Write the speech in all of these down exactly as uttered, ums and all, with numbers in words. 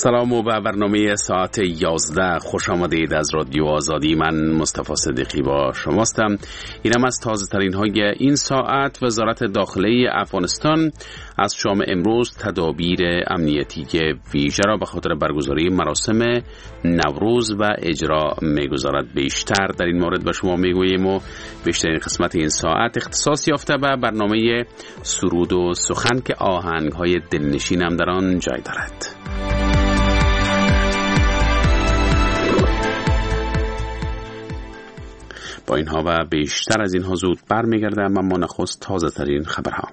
سلام و به برنامه ساعت یازده خوش آمدید از رادیو آزادی. من مصطفی صدیقی با شماستم. اینم از تازه ترین های این ساعت. وزارت داخله افغانستان از شام امروز تدابیر امنیتی ویژه را به خاطر برگزاری مراسم نوروز و اجرا میگذارد. بیشتر در این مورد به شما میگوییم و بیشترین قسمت این ساعت اختصاص یافته به برنامه سرود و سخن که آهنگ های دلنشین هم در آن جای دارد. با اینها و بیشتر از اینها زود برمیگردم، اما نخست تازه ترین خبرها.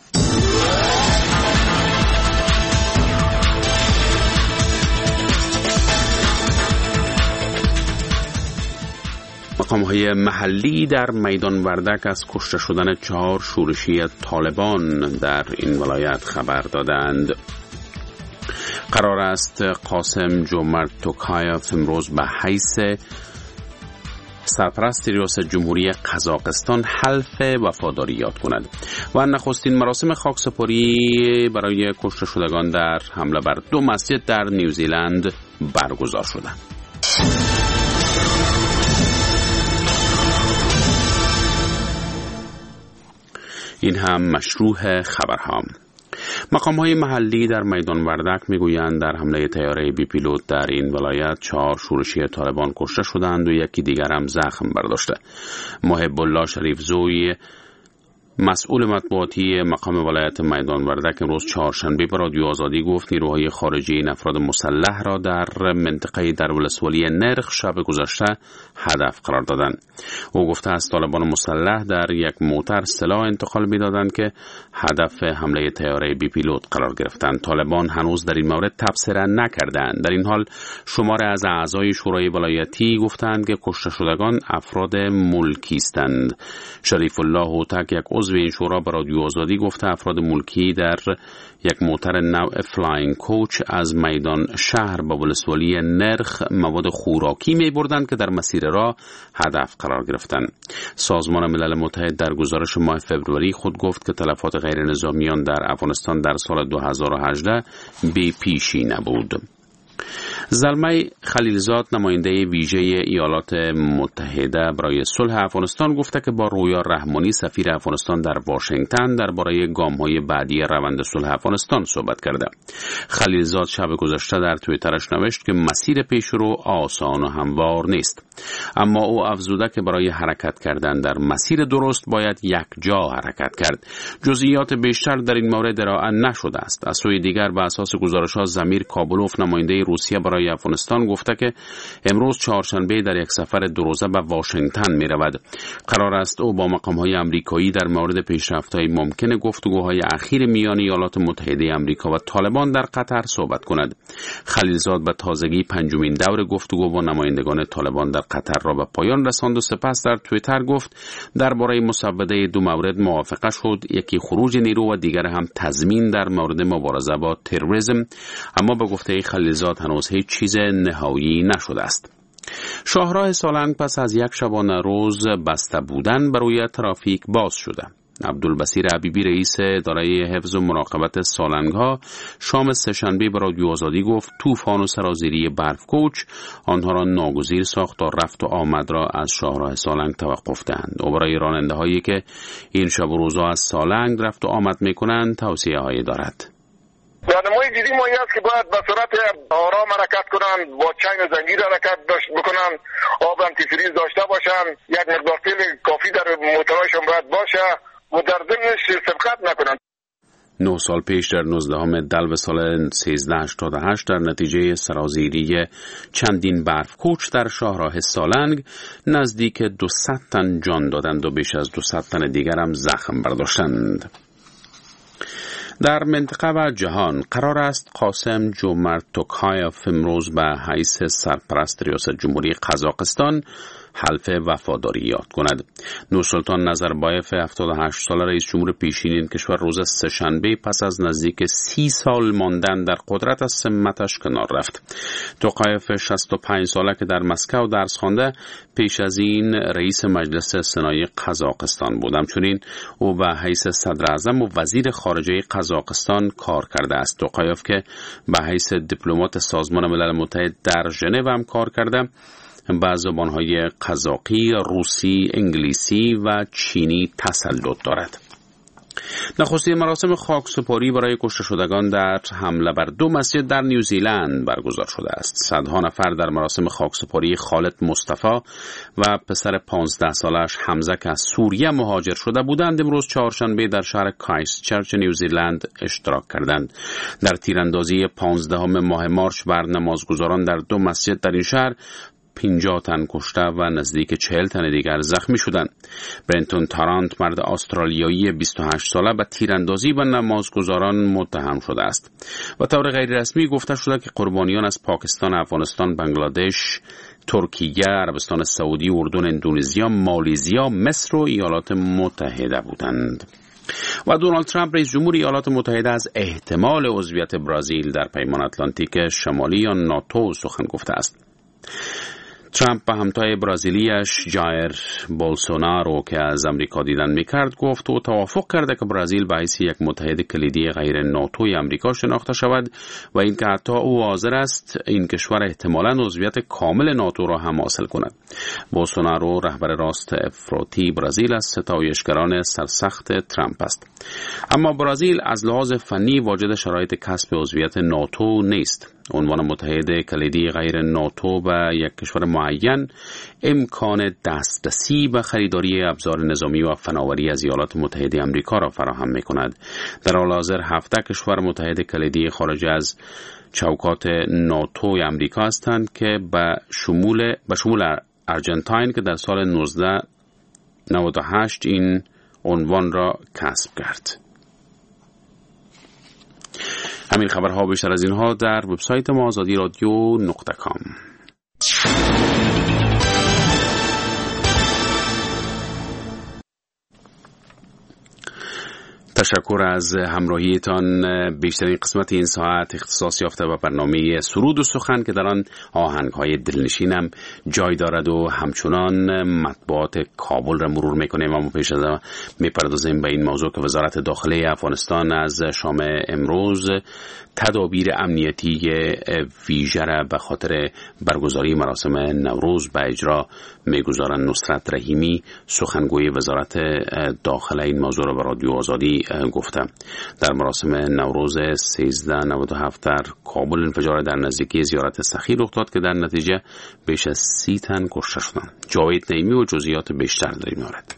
مقام‌های محلی در میدان وردک از کشته شدن چهار شورشی طالبان در این ولایت خبر دادند. قرار است قاسم جمعه توکایف امروز به حیث سرپرست ریاست جمهوری قزاقستان حلف وفاداری یاد کند و نخستین مراسم خاکسپاری برای کشته شدگان در حمله بر دو مسجد در نیوزیلند برگزار شده. این هم مشروع خبرها. مقام‌های محلی در میدان وردک میگویند در حمله طیاره بی پیلوت در این ولایت چهار شورشی طالبان کشته شدند و یکی دیگر هم زخم برداشته. محب الله شریف زوی مسئول مطبوعاتی مقام ولایت میدان وردک امروز چهارشنبه به رادیو آزادی گفت نیروهای خارجی این افراد مسلح را در منطقه در ولسوالی نرخ شب گذشته هدف قرار دادند. او گفته است طالبان مسلح در یک موتر سلاح انتقال می‌دادند که هدف حمله طیاره بی پیلوت قرار گرفتند. طالبان هنوز در این مورد تبصره نکردند. در این حال شماره از اعضای شورای ولایتی گفتند که کشته شدگان افراد ملکی هستند. شریف الله هوتک یک عضو این شورا به رادیو آزادی گفته افراد ملکی در یک موتر نوع فلاینگ کوچ از میدان شهر به ولسوالی نرخ مواد خوراکی می بردند که در مسیر راه هدف قرار گرفتند. سازمان ملل متحد در گزارش ماه فوریه خود گفت که تلفات غیر نظامیان در افغانستان در سال دو هزار و هجده بی پیشی نبود. زلمه خلیلزاد نماینده ویژه ایالات متحده برای صلح افغانستان گفته که با رویا رحمانی سفیر افغانستان در واشنگتن درباره گام‌های بعدی روند صلح افغانستان صحبت کرده. خلیلزاد شب گذشته در توییترش نوشت که مسیر پیشرو آسان و هموار نیست، اما او افزوده که برای حرکت کردن در مسیر درست باید یک جا حرکت کرد. جزئیات بیشتر در این مورد ارائه نشده است. از سوی دیگر به اساس گزارش‌ها زمیر کابلوف نماینده روسیه برای افغانستان گفته که امروز چهارشنبه در یک سفر دو روزه به واشنگتن می رود. قرار است او با مقام‌های آمریکایی در مورد پیشرفت‌های ممکن گفتگوهای اخیر میان ایالات متحده آمریکا و طالبان در قطر صحبت کند. خلیلزاد به تازگی پنجمین دور گفتگو با نمایندگان طالبان در قطر را به پایان رساند و سپس در توییتر گفت درباره مسوده دو مورد موافقه شد، یکی خروج نیرو و دیگر هم تضمین در مورد مبارزه با تروریسم، اما به گفته خلیلزاد هنوز هیچ چیز نهایی نشده است. شاهراه سالنگ پس از یک شبانه روز بسته بودن برای ترافیک باز شده. عبدالبصیر حبیبی رئیس اداره حفظ و مراقبت سالنگ‌ها شام سه‌شنبه به رادیو آزادی گفت طوفان و سرازیری برف کوچ آنها را ناگزیر ساخت تا رفت و آمد را از شاهراه سالنگ توقف دهند. او برای راننده‌هایی که این شب و روزها از سالنگ رفت و آمد می‌کنند توصیه‌هایی دارد. راهنمای جدی ما این است که باید به صورت آرام حرکت کنند، با چنگ و زنجیر حرکت بکنند، آب آنتیفریز داشته باشند، یک مقدار تیل کافی در موتورهایشان باید باشه و در ضمنش سبقت نکنند. نه سال پیش در نوزدهم دلو سال سیزده هشتاد و هشت در نتیجه سرازیری چندین برف کوچ در شاهراه سالنگ نزدیک دویست تن جان دادند و بیش از دویست تن دیگر هم زخم برداشتند. در منطقه و جهان قرار است قاسم جمعه توکایف امروز به حیث سرپرست ریاست جمهوری قزاقستان حلف وفاداری یاد کند. نورسلطان نظربایف هفتاد و هشت ساله رئیس جمهور پیشین این کشور روز سه‌شنبه پس از نزدیک سی سال ماندن در قدرت از سمتش کنار رفت. توقایف شصت و پنج ساله که در مسکو درس خوانده پیش از این رئیس مجلس سنای قزاقستان بود. همچنین او به حیث صدر اعظم و وزیر خارجه قزاقستان کار کرده است. توقایف که به حیث دیپلمات سازمان ملل متحد در ژنو هم کار کرده، به زبانهای قزاقی، روسی، انگلیسی و چینی تسلط دارد. نخستین مراسم خاکسپاری برای کشته شدگان در حمله بر دو مسجد در نیوزیلند برگزار شده است. صدها نفر در مراسم خاکسپاری خالد مصطفی و پسر پانزده سالش حمزه که از سوریه مهاجر شده بودند امروز چهارشنبه در شهر کرایستچرچ نیوزیلند اشتراک کردند. در تیراندازی پانزدهم ماه مارچ بر نمازگزاران در دو مسجد در این شهر پنجاه تن کشته و نزدیک چهل تن دیگر زخمی شدند. برنتون تارانت مرد استرالیایی بیست و هشت ساله به تیراندازی به نمازگزاران متهم شده است. و طور غیر رسمی گفته شده که قربانیان از پاکستان، افغانستان، بنگلادش، ترکیه، عربستان سعودی، اردن، اندونزیا، مالزیا، مصر و ایالات متحده بودند. و دونالد ترامپ رئیس جمهور ایالات متحده از احتمال عضویت برزیل در پیمان اتلانتیک شمالی یا ناتو سخن گفته است. ترامپ به همتای برزیلیش جایر بولسونارو که از امریکا دیدن میکرد گفت و توافق کرده که برزیل به حیث یک متحد کلیدی غیر ناتوی امریکا شناخته شود و اینکه حتی او حاضر است این کشور احتمالاً عضویت کامل ناتو را هم حاصل کند. بولسونارو رهبر راست افراطی برزیل از ستایشگران سرسخت ترامپ است. اما برزیل از لحاظ فنی واجد شرایط کسب عضویت ناتو نیست. عنوان متحد کلیدی غیر ناتو به یک کشور معین امکان دسترسی به خریداری ابزار نظامی و فناوری از ایالات متحده آمریکا را فراهم می‌کند. در حال حاضر هفده کشور متحد کلیدی خارج از چوکات ناتو آمریکا هستند که به شمول به شمول ارجنتاین که در سال نوزده نود و هشت این عنوان را کسب کرد. همین خبرها بیشتر از اینها در وبسایت ما آزادی رادیو نقطه کام. تشکر از همراهیتان. بیشترین قسمت این ساعت اختصاص یافته به برنامه سرود و سخن که در آن آهنگ‌های دلنشین هم جای دارد و همچنان مطبوعات کابل را مرور می‌کنیم. اما پیش از آن می‌پردازیم به این موضوع که وزارت داخله افغانستان از شام امروز تدابیر امنیتی ویژه را به خاطر برگزاری مراسم نوروز به اجرا می‌گذارند. نصرت رحیمی سخنگوی وزارت داخله این موضوع را به رادیو آزادی گفته. در مراسم نوروز سیزده نود و هفت در کابل انفجار در نزدیکی زیارت سخی رخ داد که در نتیجه بیش از سی تن کشته شدند. جاوید نعیمی و جزئیات بیشتر در این مورد.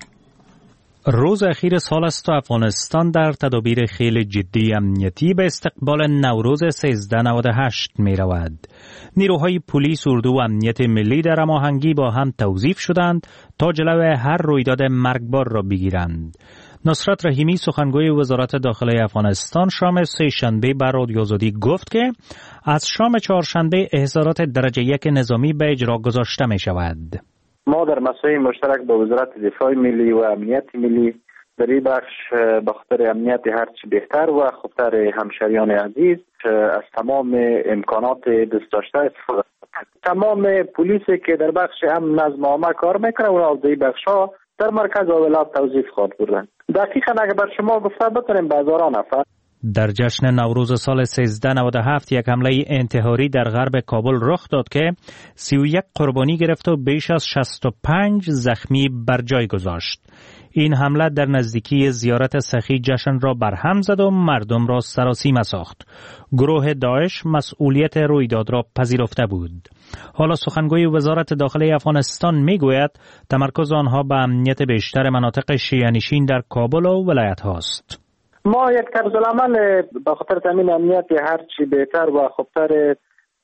روز اخیر سال است و افغانستان در تدابیر خیلی جدی امنیتی به استقبال نوروز سیزده نود و هشت می رود. نیروهای پلیس، اردو و امنیت ملی در هماهنگی با هم توظیف شدند تا جلوی هر رویداد مرگبار را بگیرند. نصرت رحیمی سخنگوی وزارت داخله افغانستان شام سه‌شنبه بر رادیو آزادی گفت که از شام چهارشنبه احضارات درجه یک نظامی به اجرا گذاشته می شود. ما در مسئله مشترک با وزارت دفاع ملی و امنیت ملی در این بخش به خاطر امنیت هرچی بهتر و خاطر همشریان عزیز از تمام امکانات دست داشته استفاده تمام پلیسی که در بخش امن نظم عامه کار میکنه و از این بخش ها در مرکز اولاد توظیف خواهد بودند. دقیقاً اگر بر شما گفته بتونیم به هزاران نفر. در جشن نوروز سال سیزده نود و هفت یک حمله انتحاری در غرب کابل رخ داد که سی و یک قربانی گرفت و بیش از شصت و پنج زخمی بر جای گذاشت. این حمله در نزدیکی زیارت سخی جشن را برهم زد و مردم را سراسیمه ساخت. گروه داعش مسئولیت رویداد را پذیرفته بود. حالا سخنگوی وزارت داخله افغانستان میگوید تمرکز آنها به امنیت بیشتر مناطق شیعه‌نشین در کابل و ولایت هاست. ما یک طرز العمل به خاطر تامین امنیت هر چی بهتر و خوبتر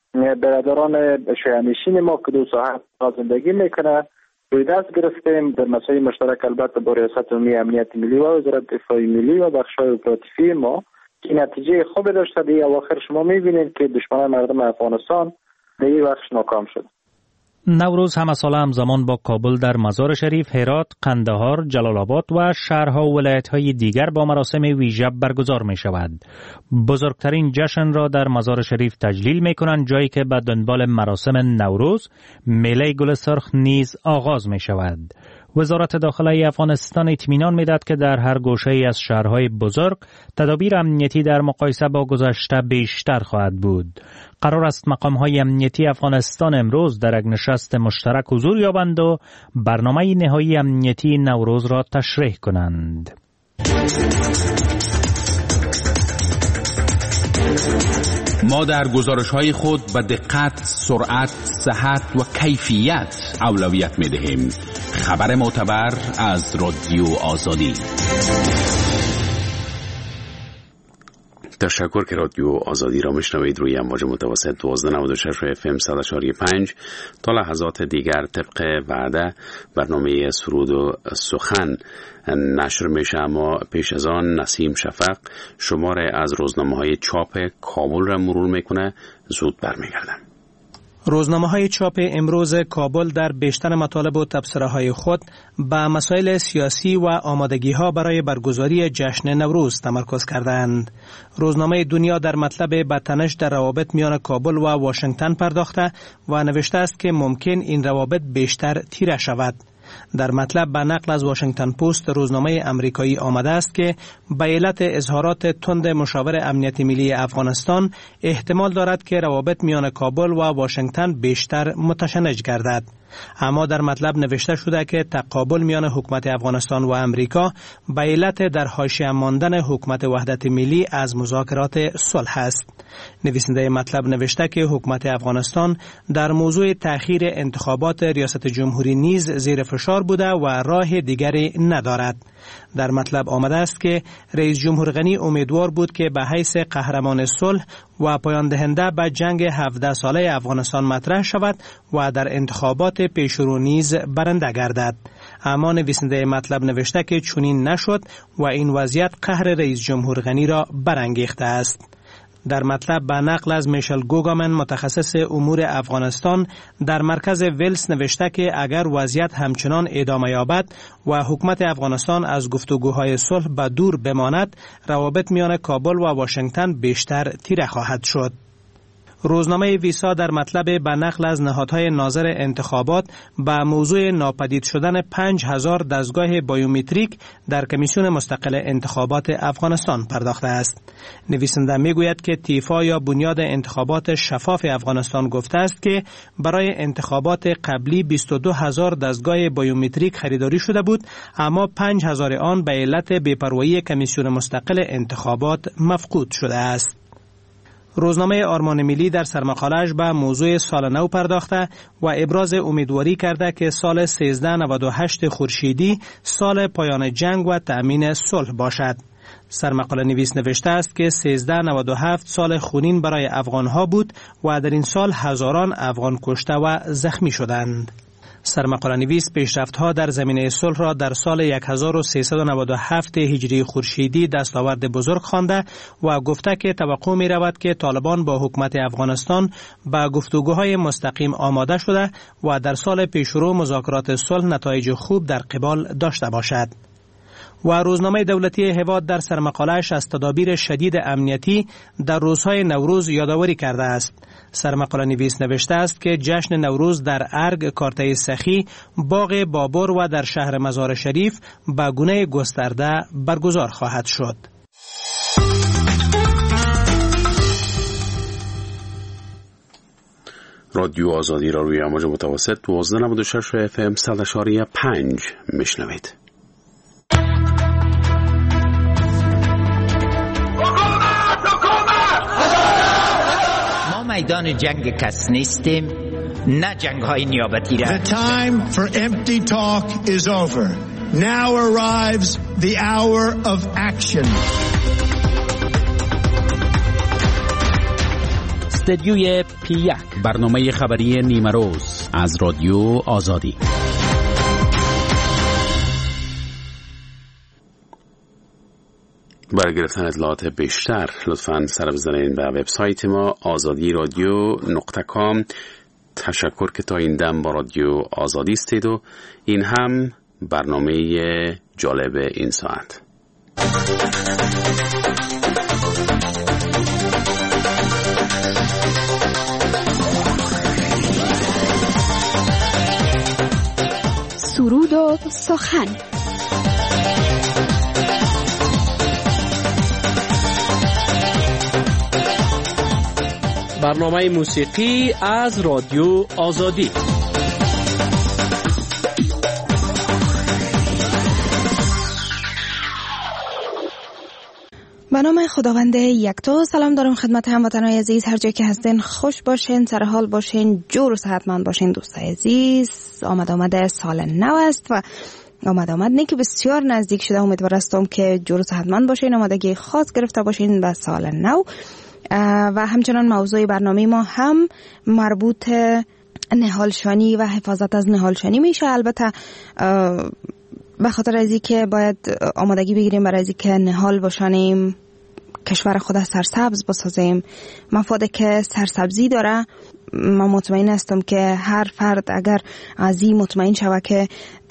برادران شیعه‌نشین ما که دو ساعت زندگی میکنه روی دست گرفتیم. در مسائل مشترک البته با ریاست عمومی امنیت ملی و وزارت دفاع ملی و بخش‌های اپراتیفی ما که نتیجه خوب داشته. دیگه اواخر شما میبینید که دشمنان مردم افغانستان در این بخش ناکام شد. نوروز همه ساله همزمان با کابل در مزار شریف، هرات، قندهار، جلال آباد و شهرها و ولایت‌های دیگر با مراسم ویژه برگزار می شود. بزرگترین جشن را در مزار شریف تجلیل می کنند، جایی که به دنبال مراسم نوروز میله گل سرخ نیز آغاز می شود. وزارت داخله افغانستان اطمینان می‌دهد که در هر گوشه‌ای از شهرهای بزرگ تدابیر امنیتی در مقایسه با گذشته بیشتر خواهد بود. قرار است مقام‌های امنیتی افغانستان امروز در یک نشست مشترک حضور یابند و برنامه نهایی امنیتی نوروز را تشریح کنند. ما در گزارش‌های خود به دقت، سرعت، صحت و کیفیت اولویت می‌دهیم. خبر معتبر از رادیو آزادی. تشکر که رادیو آزادی را میشنوید روی امواج متوسط دوازده نود و شش اف ام صد و چهار و پنج. تا لحظات دیگر طبق وعده برنامه سرود و سخن نشر میشه، اما پیش از آن نسیم شفق شماره از روزنامه‌های چاپ کابل را مرور میکنه. زود برمیگردم. روزنامه‌های چاپ امروز کابل در بیشتر مطالب و تبصره‌های خود به مسائل سیاسی و آمادگی‌ها برای برگزاری جشن نوروز تمرکز کردند. روزنامه دنیا در مطلب بدتنش در روابط میان کابل و واشنگتن پرداخته و نوشته است که ممکن این روابط بیشتر تیره شود. در مطلب به نقل از واشنگتن پست روزنامه امریکایی آمده است که به علت اظهارات تند مشاور امنیت ملی افغانستان احتمال دارد که روابط میان کابل و واشنگتن بیشتر متشنج گردد. اما در مطلب نوشته شده که تقابل میان حکومت افغانستان و امریکا به علت در حاشیه ماندن حکومت وحدت ملی از مذاکرات صلح است. نویسنده مطلب نوشته که حکومت افغانستان در موضوع تأخیر انتخابات ریاست جمهوری نیز زیر فشار بوده و راه دیگری ندارد. در مطلب آمده است که رئیس جمهور غنی امیدوار بود که به حیث قهرمان صلح و پایان دهنده به جنگ هفده ساله افغانستان مطرح شود و در انتخابات پیشرو نیز برنده گردد. اما نویسنده مطلب نوشته که چنین نشد و این وضعیت قهر رئیس جمهور غنی را برانگیخته است. در مطلب به نقل از میشل گوگامن متخصص امور افغانستان در مرکز ویلز نوشته که اگر وضعیت همچنان ادامه یابد و حکومت افغانستان از گفتگوهای صلح به دور بماند، روابط میان کابل و واشنگتن بیشتر تیره خواهد شد. روزنامه ویسا در مطلب به نقل از نهادهای ناظر انتخابات به موضوع ناپدید شدن پنج هزار دستگاه بایومتریک در کمیسیون مستقل انتخابات افغانستان پرداخته است. نویسنده میگوید که تیفا یا بنیاد انتخابات شفاف افغانستان گفته است که برای انتخابات قبلی بیست و دو هزار دستگاه بایومتریک خریداری شده بود، اما پنج هزار آن به علت بی‌پروایی کمیسیون مستقل انتخابات مفقود شده است. روزنامه آرمان ملی در سرمقاله‌اش به موضوع سال نو پرداخته و ابراز امیدواری کرده که سال سیزده نود و هشت خورشیدی سال پایان جنگ و تأمین صلح باشد. سرمقاله نویس نوشته است که سیزده نود و هفت سال خونین برای افغانها بود و در این سال هزاران افغان کشته و زخمی شدند. سرمقاله نویس پیشرفت‌ها در زمینه صلح را در سال هزار و سیصد و نود و هفت هجری خورشیدی دستاورد بزرگ خوانده و گفته که توقع می‌رود که طالبان با حکومت افغانستان با گفتگوهای مستقیم آماده شده و در سال پیشرو مذاکرات صلح نتایج خوب در قبال داشته باشد. و روزنامه دولتی هواد در سرمقاله‌اش از تدابیر شدید امنیتی در روزهای نوروز یادآوری کرده است. سرمقاله نویس نوشته است که جشن نوروز در ارگ، کارته سخی، باغ بابر و در شهر مزار شریف به گونه گسترده برگزار خواهد شد. رادیو آزادی را روی امواج متوسط دوازده نود و شش اف ام صد و چهار و پنج میشنوید. میدان جنگ کس نیستیم، نه جنگ های نیابتی را. The time for empty talk is over. Now arrives the hour of action. استدیوی پی یک، برنامه خبری نیمه روز از رادیو آزادی. برای گرفتن اطلاعات بیشتر لطفاً سر بزنید به وبسایت ما آزادی رادیو نقطه کام. تشکر که تا این دم با رادیو آزادی استید و این هم برنامه جالب این ساعت. سرود و سخن. برنامه موسیقی از رادیو آزادی. به نام خداوند یکتا. سلام دارم خدمت هموطنان عزیز، هر جای که هستین خوش باشین، سر حال باشین، جور و صحتمند باشین. دوستای عزیز، آمد آمد سال نو است و آمد آمد نه که بسیار نزدیک شده. امیدوار هستم که جور و صحتمند باشین، آمادگی خاص گرفته باشین به سال نو. و همچنان موضوع برنامه ما هم مربوط نهالشانی و حفاظت از نهالشانی میشه. البته به خاطر از اینکه باید آمادگی بگیریم برای اینکه نهال باشانیم، کشور خود سرسبز بسازیم، مفاده که سرسبزی داره. من مطمئن هستم که هر فرد اگر از این مطمئن شود که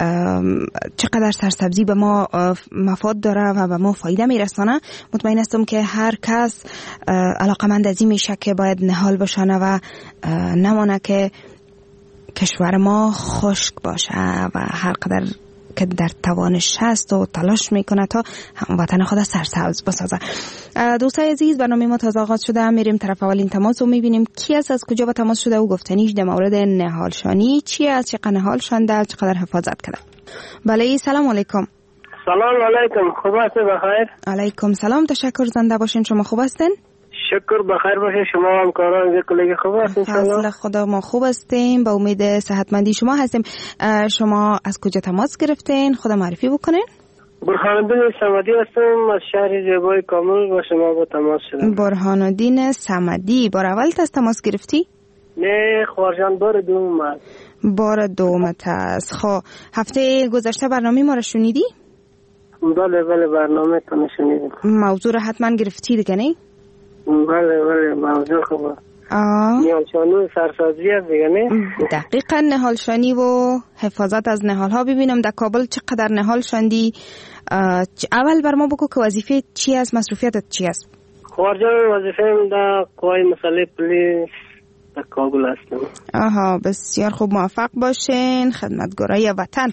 چقدر سرسبزی به ما مفاد داره و به ما فایده میرسانه، مطمئن هستم که هر کس علاقمند از این میشه که باید نهال باشانه و نمانه که کشور ما خشک باشه و هر قدر که در توانش هست و تلاش میکنه تا وطن خود سرسبز بسازه. دوستای عزیز، برنامه ما تازه آغاز شده. میریم طرف اولین تماس و میبینیم کی است، از کجا با تماس شده و گفتنیش در مورد نهالشانی چی است، چقدر نهال شانده، چقدر حفاظت کرده. بله، سلام علیکم. سلام علیکم، خوب هستی؟ بخیر. علیکم سلام، تشکر، زنده باشین. شما خوب هستین؟ شکر بخیر باشه. شما هم کاران و کلیگ خوب هستین؟ فضل خدا ما خوب هستیم، با امید صحتمندی شما هستیم. شما از کجا تماس گرفتین؟ خدا معرفی بکنین. برهانالدین صمدی هستم، از شهر زیبای کامل با شما با تماس شدم. برهانالدین صمدی، بار اول از تماس گرفتی؟ نه خواهرجان، بار دوم است. بار دوم است. خب هفته گذشته برنامه ما رو شنیدی؟ بله بله، برنامه تو شنیدم. موضوع رو حتما گرفتی دیگه نه؟ بله بله، موضوع خوبه. نهالشانی سرسبزی است دیگه نه؟ دقیقاً، نهالشانی و حفاظت از نهال ها. ببینم در کابل چقدر نهال شاندی. اول بر ما بگو که وظیفه چی است، مصروفیتت چی است؟ خواهرجان، وظیفه در قوای مسئله پلیس در کابل هستم. آها، بسیار خوب، موفق باشین، خدمتگارای وطن.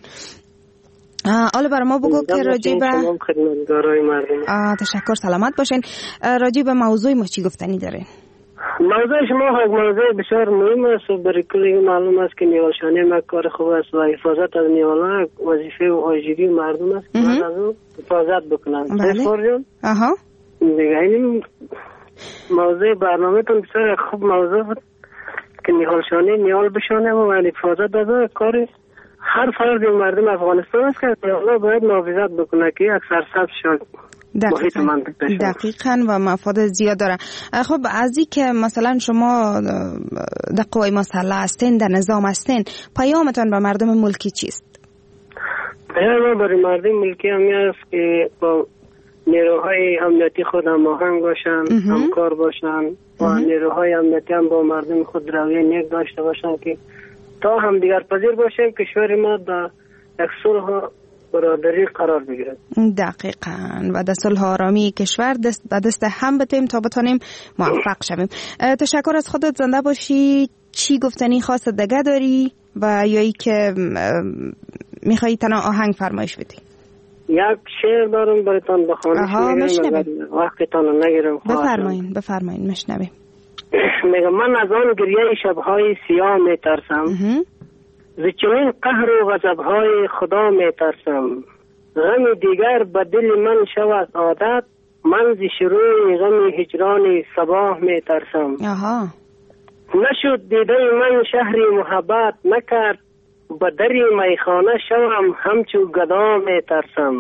حالا برای ما بگو که راجع به خدمتگارای مردم. تشکر، سلامت باشین. راجع به موضوع ما چی گفتنی داره؟ موضوع شما یک موضوع بسیار مهم است و برای کلی معلوم است که نهالشانی ما کار خوب است و حفاظت از نهال‌ها وظیفه و واجبی مردم است که از اون حفاظت بکنن. بله. آها. دیگه این موضوع برنامه‌تون بسیار خوب موضوع بود که نهالشانی نهال بشانه و حفاظت از کار هر فرد مردم افغانستان است که نهال‌ها باید محافظت بکنه که یک سرسبز شد. دقیقاً, دقیقاً و مفاد زیاد داره. خب از این که مثلا شما در قوای مسلح هستین، در نظام هستین، پیامتان به مردم ملکی چیست؟ پیام برای مردم ملکی همی است که با نیروهای امنیتی خود هماهنگ باشن، همکار باشن و نیروهای امنیتی هم با مردم خود رویه نیک داشته باشن که تا هم دیگر پذیر باشیم کشور ما در یک صلح برادری قرار بگیرد. دقیقاً، و در صلح آرامی کشور دست به دست هم بتیم تا بتانیم موفق شویم. تشکر از خودت، زنده باشی. چی گفتنی خاص دیگه داری و یا ای که میخوایی تنها آهنگ فرمایش بدی؟ یک شعر دارم برایتان بخوانم. آها، مشنویم. وقتتان نگیرم. بفرمایین بفرمایین مشنویم. میگم من از آن گریه شبهای سیاه میترسم، ز چنین قهر و غضب‌های خدا میترسم. غم دیگر به دل من شود عادت، من ز شروع غم هجران صباح میترسم. آها. نشد دیده من شهری محبت نکرد، به دری میخانه شوم همچو گدا میترسم.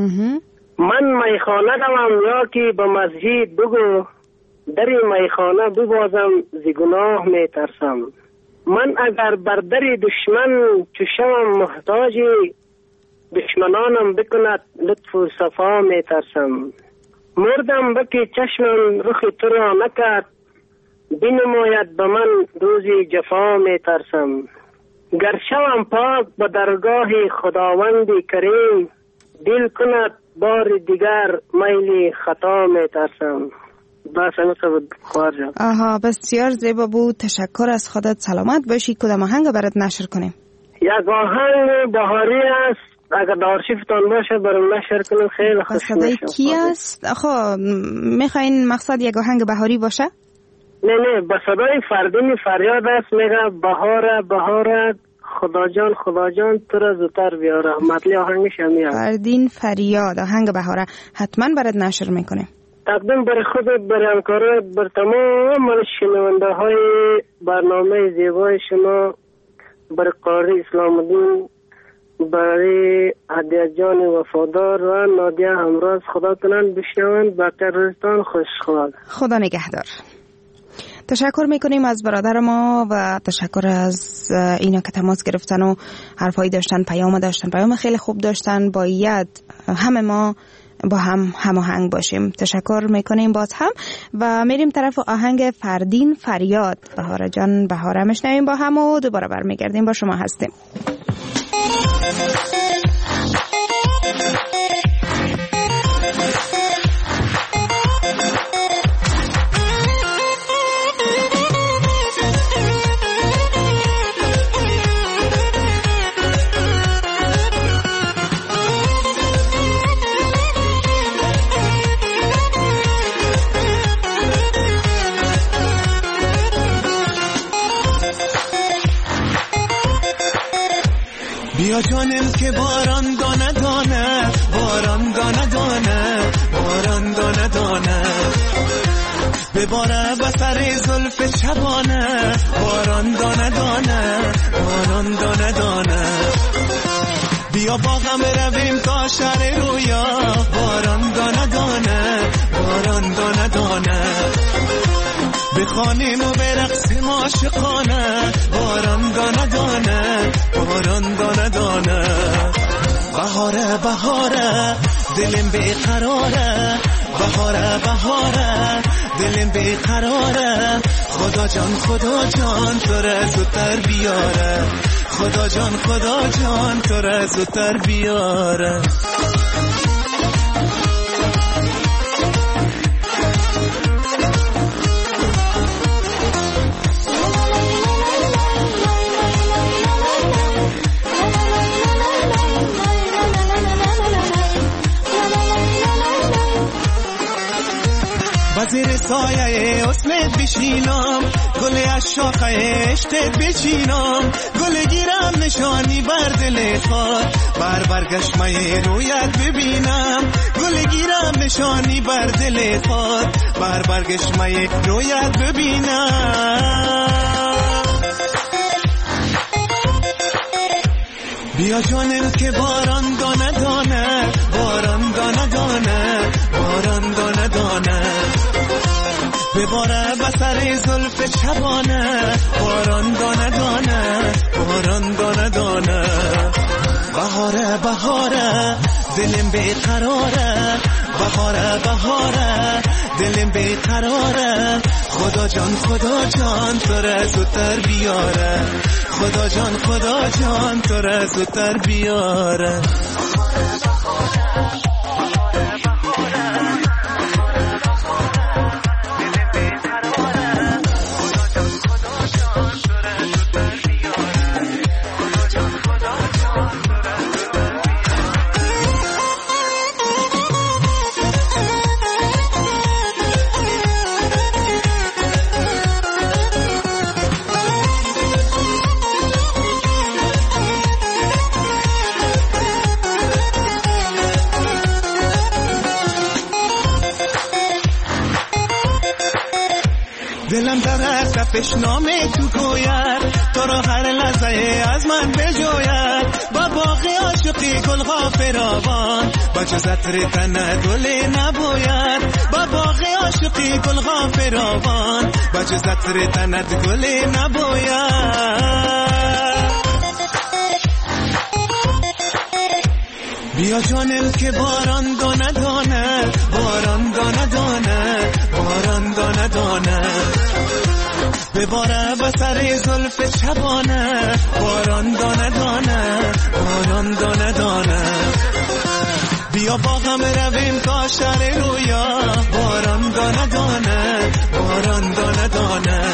من میخانه روم یا که به مسجد بگو، دری میخانه ببازم ز گناه میترسم. من اگر بر دری دشمن چو شوم محتاج، دشمنانم بکند لطف و صفا میترسم. مردم بکی چشمم رخ تو را نکرد، بنماید به من روزی جفا می ترسم. گر شوم پاک به درگاه خداوند کریم، دل کند بار دیگر میل خطا می ترسم. بس همه بود خوار جان. آها بسیار زیبا بود. تشکر از خودت. سلامت باشی. کدام آهنگ برات نشر کنیم؟ یک آهنگ بهاری است، اگر در آرشیفتان باشه برام نشر کنیم خیلی خوش میشه. صدای کی است؟ خب میخواین مقصد یک آهنگ بهاری باشه؟ نه نه با صدای فردین فریاد است، میگه بهاره بهاره خدا جان خدا جان تو را زودتر بیاره. مطلع آهنگش همیه. فردین فریاد آهنگ بهاره حتما برات نشر میکنیم. تقدیم برای خودت، برای همکارات، بر تمام شنونده های برنامه زیبای شما، برای قاری اسلام الدین، برای هدیه جان وفادار و نادیه همراز. خدا کنند بشنوند. بقیه روزتان خوشحال. خدا نگهدار. تشکر میکنیم از برادر ما و تشکر از اینا که تماس گرفتن و حرفایی داشتن، پیام داشتن، پیام خیلی خوب داشتن. باید همه ما با هم هماهنگ باشیم. تشکر میکنیم باز هم و میریم طرف آهنگ فردین فریاد. بهاره جان بهاره میشنویم با هم و دوباره برمیگردیم. با شما هستیم. بیا جانم که باران دانه دانه، باران دانه دانه، باران دانه دانه بباره بسر زلف شبانه، باران دانه دانه، باران دانه دانه بیا با غم رویم تا شهر رویا، باران دانه دانه، باران دانه دانه بخوانیم و برقصیم عاشقانه، باران دانه دانه، باران دانه دانه بهاره بهاره دلم بیقراره، بهاره بهاره دلم بیقراره خدا جان خدا جان تو را زودتر بیاره، خدا جان خدا جان تو را زودتر بیاره. وزیر سایه اسمت بشینم، گل از شاخه عشقت بچینم، گل گیرم نشانی بر دل خود، بر برگشت مای رویت ببینم، گل گیرم نشانی بر دل خود، بر برگشت مای رویت ببینم. بیا جانم که باران دانه دانه، باران دانه دانه، باران دانه دانه بباره بسر زلف شبانه، باران دانه دانه، باران دانه دانه بهاره بهاره دلم بیقراره، بهاره بهاره دلم بیقراره خدا جان خدا جان تو را زودتر بیاره، خدا جان خدا جان تو را زودتر بیاره. دلم در تپش نامه تو گوید، تو را هر لحظه از من بجوید، با باغ عاشقی گل غافراوان با جز عطر تنت گل نبوید، با باغ عاشقی گل غافراوان با جز عطر تنت گل نبوید. بیا جانم که باران دانه دانه، باران دانه دانه، باران دانه دانه بباره به سر زلف شبانه باران دانه دانه باران دانه دانه بیا با هم رویم تا شهر رویا باران دانه دانه باران دانه دانه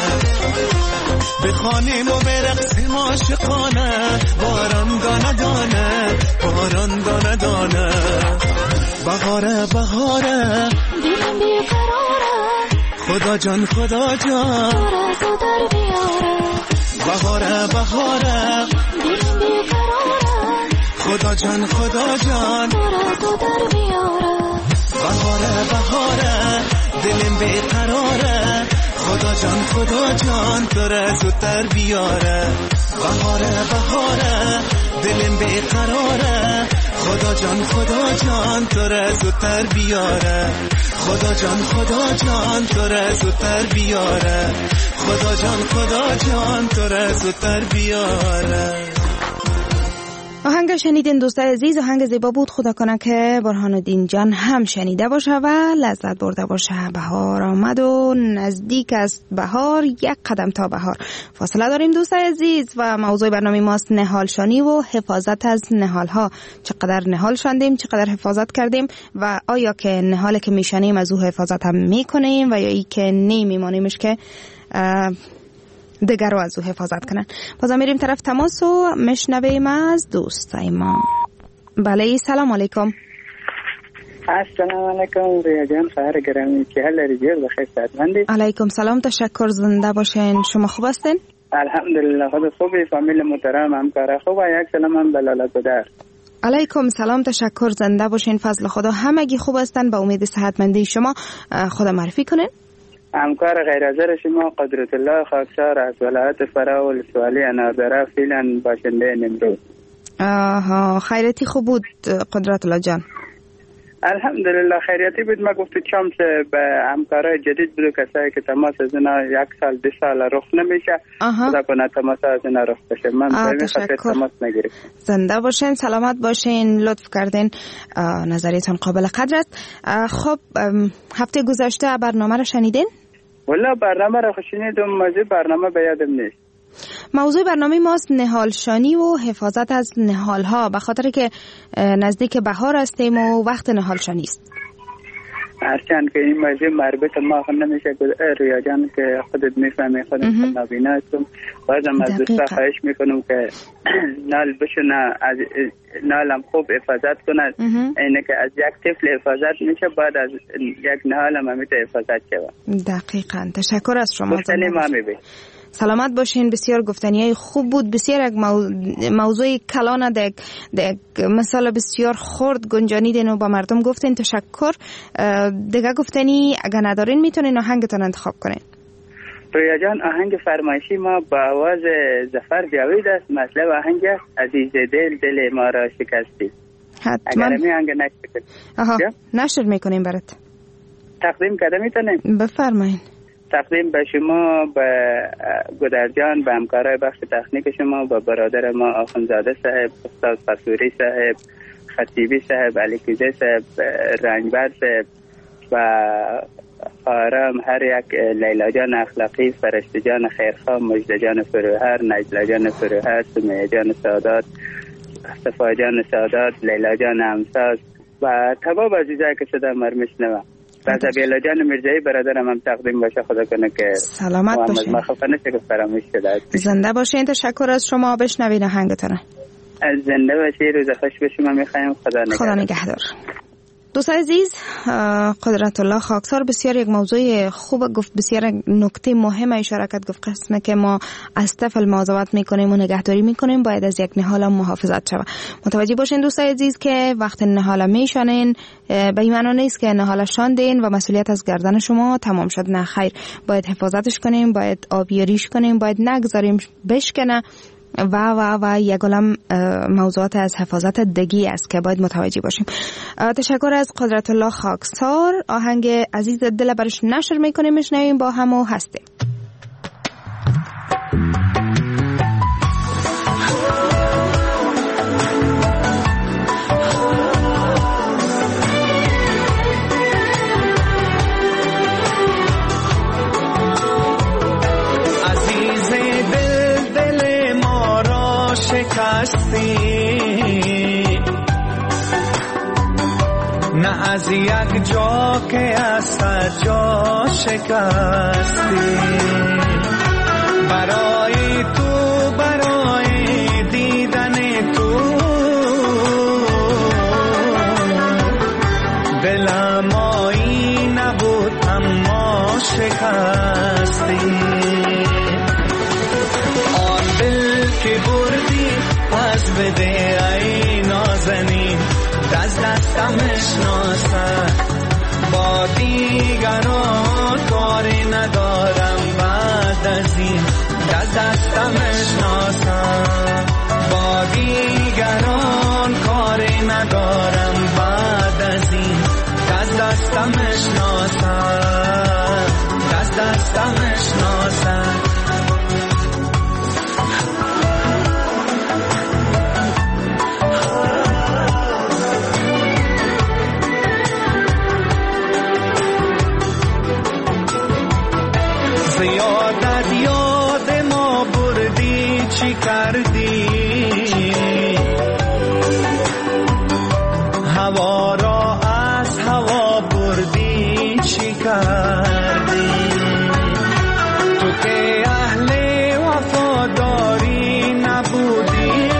بخوانیم و برقصیم عاشقانه باران دانه دانه باران دانه دانه بهاره بهاره دلم بیقراره خدا جان خدا جان دور از او در بیاره بهاره بهاره دلم بیقراره خدا جان خدا جان دور از او در بیاره بهاره بهاره دلم بیقراره خدا جان خدا جان دور از او در بیاره بهاره بهاره دلم بیقراره خدا جان خدا جان دور از او در بیاره خدا جان خدا جان دور از او در بیاره خدا جان خدا جان دور از او در بیاره. آهنگ شنیدین دوستای عزیز، آهنگ زیبا بود. خدا کنه که برهان الدین جان هم شنیده باشه و لذت برده باشه. بهار آمد و نزدیک است بهار، یک قدم تا بهار. فاصله داریم دوستای عزیز و موضوع برنامه ماست نهال شانی و حفاظت از نهال ها. چقدر نهال شاندیم، چقدر حفاظت کردیم و آیا که نهال که میشانیم از او حفاظت هم میکنیم و یا ای که نمیمانیمش که دیگر رو از او حفاظت کنن. بازم میریم طرف تماس و مشنویم از دوستای ما. بله سلام علیکم. السلام علیکم ریا جان، خیر گرامی، چه حال ریجر بخیر سلامتی؟ علیکم سلام، تشکر، زنده باشین. شما خوب هستین؟ الحمدلله خود خوبی، فامیل محترم همکار خوب. یک سلام هم بلاله بدر. علیکم سلام، تشکر، زنده باشین. فضل خدا همگی خوب هستن. با امید صحتمندی شما خدا معرفی کنین. همکار غیر حاضر شما قدرت الله خاکسار از ولایت فرا ولسوالی اناردره فعلا باشنده نمروز. آها، خیریتی خوب بود قدرت الله جان؟ الحمدلله خیریتی بود. ما گفت چمس به همکارای جدید بود، کسایی که تماس از اینا یک سال دو سال رخ نمیشه، خدا کنه تماس از اینا رخ بشه. من به خاطر تماس نگیرم. زنده باشین، سلامت باشین، لطف کردین، نظریتون قابل قدر است. خب هفته گذشته برنامه رو شنیدین؟ والله برنامه رو شنیدم، موضوع برنامه به یادم نیست. موضوع برنامه ماست نهال شانی و حفاظت از نهال ها، به خاطر که نزدیک بهار هستیم و وقت نهال شانی است. هرچند که این موضوع مربوط ما خود نمیشه رویا جان که خودت میفهمی، خودت نابینا هستم. بازم از دوستا خواهش میکنم که نال بشونه، از نالم خوب حفاظت کنند. اینه که از یک طفل حفاظت میشه، بعد از یک نهال هم همیشه حفاظت شود. دقیقاً، تشکر از شما. گفتنی ما میبی سلامت باشین. بسیار گفتنیای خوب بود، بسیار یک موضوع کلانه، یک مثال بسیار خرد گنجانیدین و با مردم گفتین. تشکر. دیگه گفتنی اگر ندارین میتونین آهنگتون انتخاب کنین. رویا جان آهنگ فرمایشی ما با آواز ظفر جاوید است. مطلب آهنگ است عزیز دل دل ما را شکستی. حتما اگر می آهنگ نشر کنیم. آها نشر میکنیم برات. تقدیم کرده میتونیم؟ بفرمایین. تقدیم به شما، به گودرجان، به همکارای بخش تکنیک شما، به برادر ما آخونزاده صاحب، استاد قصوری صاحب، خطیبی صاحب، علی کیزه صاحب، رنجبر صاحب و آرام هر یک، لیلا جان اخلاقی، فرشته جان خیرخواه، مجده جان فروهر، نجلا جان فروهر، سمیه جان سادات، صفا جان سادات، لیلا جان همساز و تمام عزیزایی که صدا مرمش نوا. بعد بیلا جان مرجعی برادرم هم تقدیم باشه. خدا کنه که سلامت باشین. ما خفه نشه که فراموش شده. زنده باشین. تشکر از شما. بشنوین آهنگتون. از زنده باشی، روز خوش به شما میخوایم. خدا نگهدار. خدا نگهدار. دوست عزیز، قدرت الله خاکسار بسیار یک موضوع خوب گفت، بسیار نکته مهم اشاره کرد. گفت قسمه که ما از طفل مواظبت میکنیم و نگهداری میکنیم، باید از یک نهال محافظت شود. متوجه باشین دوست عزیز که وقت نهال میشانین به این معنی نیست که نهال شاندین و مسئولیت از گردن شما تمام شد. نه خیر، باید حفاظتش کنیم، باید آبیاریش کنیم، باید نگذاریم بشکنه و و و یک عالم موضوعات از حفاظت دگی است که باید متوجه باشیم. تشکر از قدرت الله خاکسار. آهنگ عزیز دل برش نشر میکنیم، میشنویم با هم و هستیم. شکستی، نه از یک جا که از صد جا شکستی. برای تو، برای دیدن تو، دلم آیی نبود اما شکستی. آن دل که بردی از بده ای نازنین، دست دستم اشناسد با دیگران کاری ندارم بعد از این. دست دستم اشناسد با دیگران کاری ندارم بعد از این. دست دستم اشناسد، دست دستم اشناسد. زیادت یاد ما بردی چی کردی، هوا را از هوا بردی چی کردی. تو که اهل وفاداری نبودی،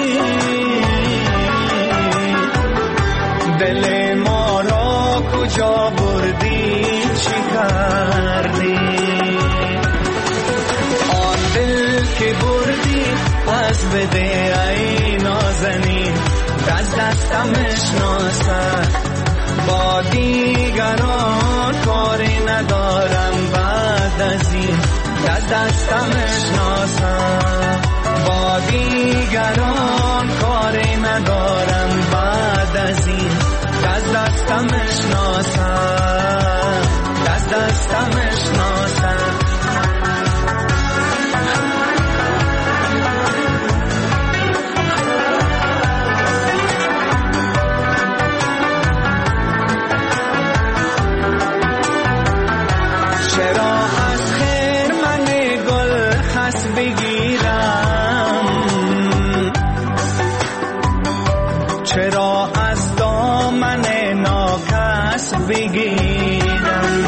دل ما را کجا بردی چی کردی. که بردی از بده ای نازنین، دست دستم اشناسد با دیگران کاری ندارم بعد از این. دست دستم اشناسد با دیگران کاری ندارم بعد از این. دست دستم اشناسد، دست دستم اشناسد. چرا از خرمن گل خس بگیرم، چرا از دامن ناکس بگیرم.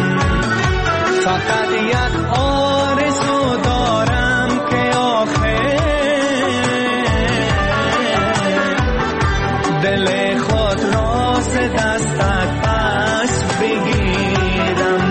فقط یک آرزو دارم که آخر دل خود را ز دستت پس بگیرم.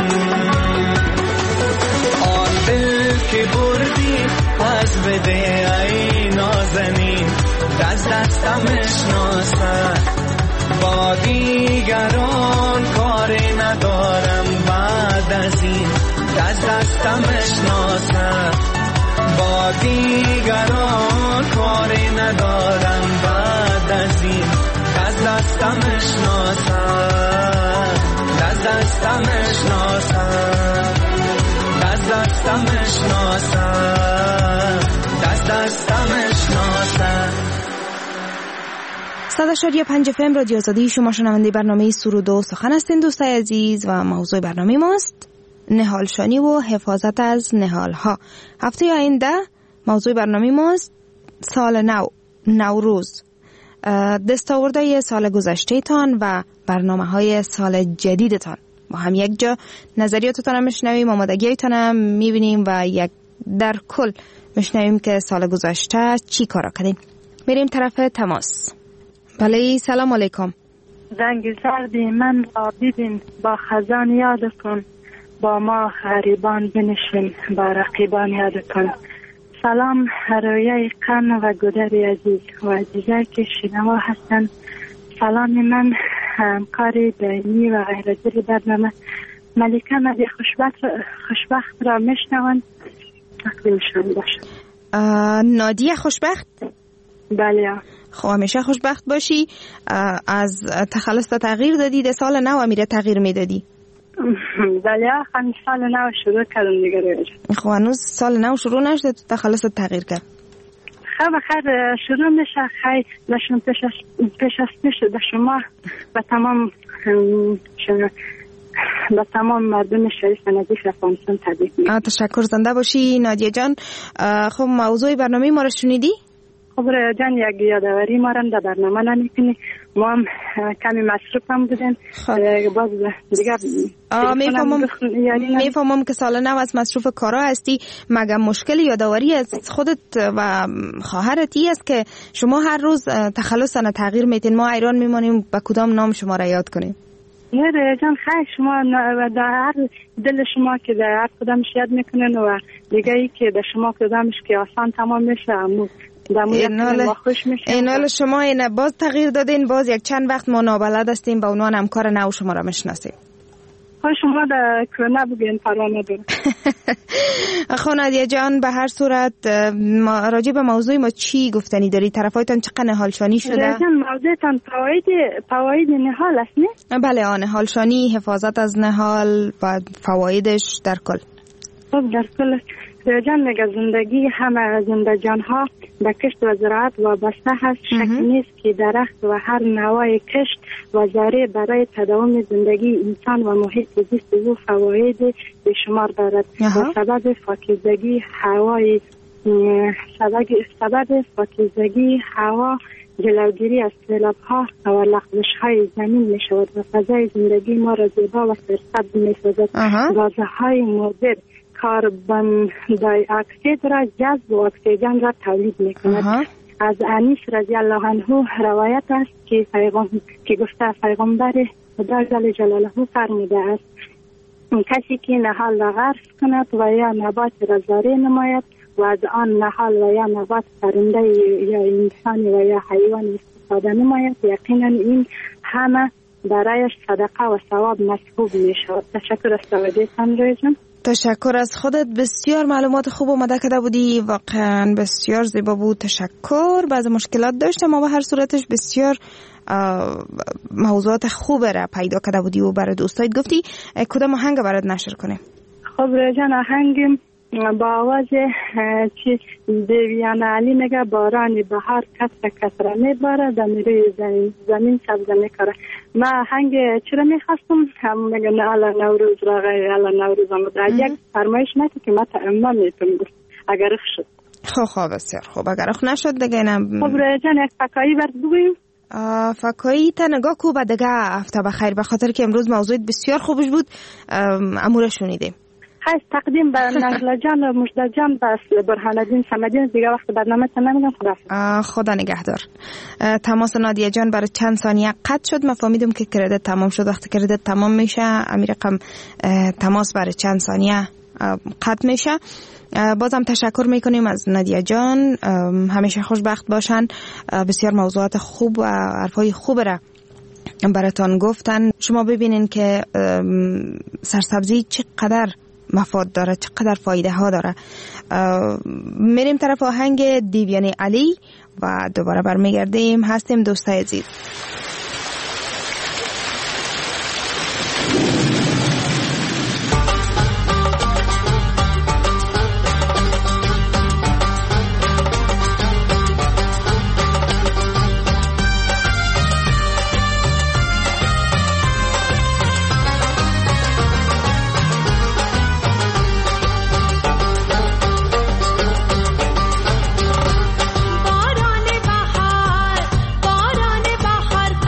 که بردی از بده ای نازنین، دست دستم اشناسد با دیگران کاری ندارم بعد از این. دست دستم اشناسد با دیگران کاری ندارم بعد از این. دست دستم اشناسد، دست دستم اشناسد، دست دستم اشناسد، دست دستم اشناسد. صد و شش و پنج اف ام رادیو آزادی، شما شنونده برنامه سرود و سخن هستین دوستای عزیز و موضوع برنامه ماست نهالشانی و حفاظت از نهالها. هفته آینده موضوع برنامه ماست سال نو، نوروز، دستاوردهای سال گذشته تان و برنامه های سال جدیدتان. ما هم یک جا نظریاتتان هم میشنویم، آمادگیتان هم میبینیم و یک در کل میشنویم که سال گذشته چی کارا کردیم. میریم طرف تماس. بله، سلام علیکم. زنگ زردی من را ببین، با خزان یاد کن، با ما غریبان بنشین، با رقیبان یاد کن. سلام رویه قن و گدر عزیز و دیگر که شنوا هستن. سلام من همکاری دائمی و غیرجلی برنامه ملیکه مدی خوشبخت خوشبخت را میشنوند، تقدیمشان باشم. نادیه خوشبخت؟ بله. خب همیشه خوشبخت باشی. از تخلص تغییر دادی، ده سال نو میره تغییر میدادی؟ بله، همین سال نو شروع کردم دیگه رویش. خب هنوز سال نو شروع نشده تو تخلص تغییر کرد؟ خب خیر شروع میشه. خیلی داشتم پیش از پیش به شما و تمام شما به تمام مردم شریف نزدیک افغانستان تبریک میگم. تشکر، زنده باشی نادیه جان. خب موضوع برنامه ما رو شنیدی؟ خب جان یک یادآوری ما را در برنامه نمیکنی، ما هم کمی مصروف هم بودن. باز دیگه میفهمم میفهمم که سال نو از مصروف کارا هستی. مگه مشکل یادآوری از خودت و خواهرت است که شما هر روز تخلصانه تغییر میتین؟ ما ایران میمانیم به کدام نام شما را یاد کنیم؟ نه جان خیلی شما در هر دل شما که در هر کدامش یاد میکنن و دیگه ای که در شما کدامش که آسان تمام میشه امو این حال شما این باز تغییر دادین، باز یک چند وقت ما نابلد هستیم با عنوان همکار نو شما را میشناسیم. شما در کرونه بگین پرانه دارم. خب نادیه جان به هر صورت راجع به موضوع ما چی گفتنی داری؟ طرفایتان چقدر نهالشانی شده؟ جان موضوعتان فواید فواید نهال است نه؟ بله آن نهالشانی، حفاظت از نهال و فوایدش در کل. خب در کل جان میگه زندگی همه زنده جان ها به کشت و زراعت وابسته هست. شک نیست که درخت و هر نوع کشت و زاره برای تداوم زندگی انسان و محیط زیست او فواید به شمار دارد و سبب پاکیزگی هوای سبب سبب پاکیزگی هوا، جلوگیری از سیلاب ها و لغزش های زمین می شود و فضای زندگی ما را زیبا و سرسبز می سازد. گازه های مضر کربن دی اکسید را جذب و اکسیژن را تولید می کند. از انیس رضی الله عنه روایت است که پیغام که گفته پیغمبر خدا جل جلاله فرموده است کسی که نهال را غرس کند و یا نبات را زاره نماید و از آن نهال و یا نبات پرنده یا انسانی و یا حیوان استفاده نماید، یقینا این همه برایش صدقه و ثواب محسوب می شود. تشکر از توجهتان روی جان. تشکر از خودت، بسیار معلومات خوب آماده کرده بودی، واقعا بسیار زیبا بود. تشکر. بعض مشکلات داشتم اما به هر صورتش بسیار موضوعات خوب را پیدا کرده بودی و برای دوستایت گفتی. کدام آهنگ برات نشر کنیم؟ خب رجان آهنگ با آواز چی دیویان علی میگه بارانی بهار کسر کسر میباره در میروی زمین زمین سبز میکاره. ما آهنگ چرا میخواستم هم میگه نه الا نوروز را غیر الا نوروز آمده. یک فرمایش نکی که ما تعمال میتونم گفت اگر اخ شد. خب خب بسیار خوب. اگر اخ نشد دیگه نم خب رجان یک فکایی برد بگویم. فکایی تا نگاه کو با دیگه هفته بخیر، به خاطر که امروز موضوعت بسیار خوبش بود. امور شنیدیم. خیلی تقدیم به نجلا جان و مجدا جان بس برهانالدین صمدی. دیگه وقت برنامه تا نمیدم. خدا خدا نگهدار. تماس نادیه جان برای چند ثانیه قطع شد. من فهمیدم که کردیت تمام شد. وقتی کردیت تمام میشه امیر رقم تماس برای چند ثانیه قطع میشه. بازم تشکر میکنیم از نادیه جان، همیشه خوشبخت باشن. بسیار موضوعات خوب و حرفای خوب را براتون گفتن. شما ببینین که سرسبزی چقدر مفاد داره، چقدر فایده ها داره. میریم طرف آهنگ دیویان علی و دوباره برمیگردیم. هستیم دوستای عزیز. باران بهار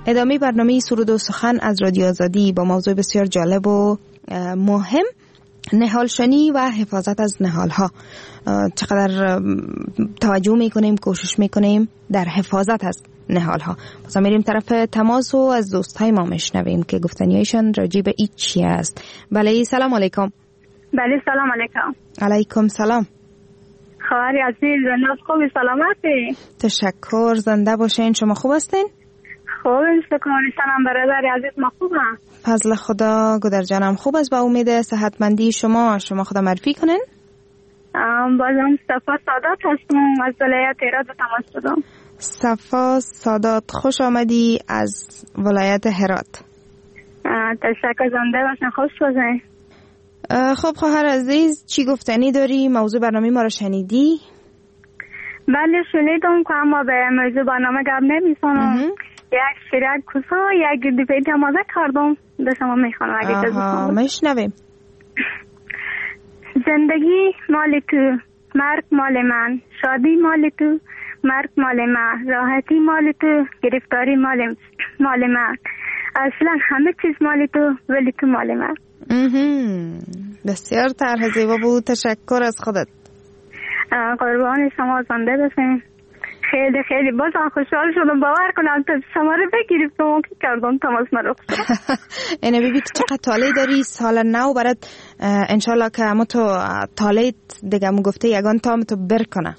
ادامه برنامه سرود و سخن از رادیو آزادی با موضوع بسیار جالب و مهم، نهالشنی و حفاظت از نهالها. چقدر توجه میکنیم، کوشش میکنیم در حفاظت از نهالها. بس میریم طرف تماس و از دوستای ما میشنویم که گفتنیایشان راجع به این چی است. بله سلام علیکم. بله سلام علیکم. علیکم سلام. خواهری عزیز، ناز خوبی، سلامتی؟ تشکر، زنده باشین. شما خوب هستین؟ خوب، شکر. سلام برادر عزیز، ما خوبم. فضل خدا. گدر جانم خوب است، با امید صحتمندی شما. شما خدا معرفی کنین. بازم صفا سادات هستم از ولایت هرات تماس شدم. صفا سادات، خوش آمدی از ولایت هرات. تشکر، زنده باشین، خوش باشین. خب خواهر عزیز، چی گفتنی داری؟ موضوع برنامه ما را شنیدی؟ بله شنیدم که اما به موضوع برنامه گپ نمی‌زنم. یک شیرک کوسا یک دیپی تمازه کردم به شما میخوانم اگه اجازه آها میشنویم. زندگی مال تو، مرگ مال من، شادی مال تو، مرگ مال من، راحتی مال تو، گرفتاری مال مال من، اصلا همه چیز مال تو ولی تو مال من. بسیار طرح زیبا بود، تشکر از خودت. قربان شما، زنده باشین. خیلی خیلی بازم خوشحال شدم، باور کنم تو شما رو بگیریم تو ممکن کردم تماس مرا. اینه بیبی تو چقدر طالعی داری، سال نو برات انشالله که اما تو طالعی دیگه مو گفته یگان تام تو برکنه.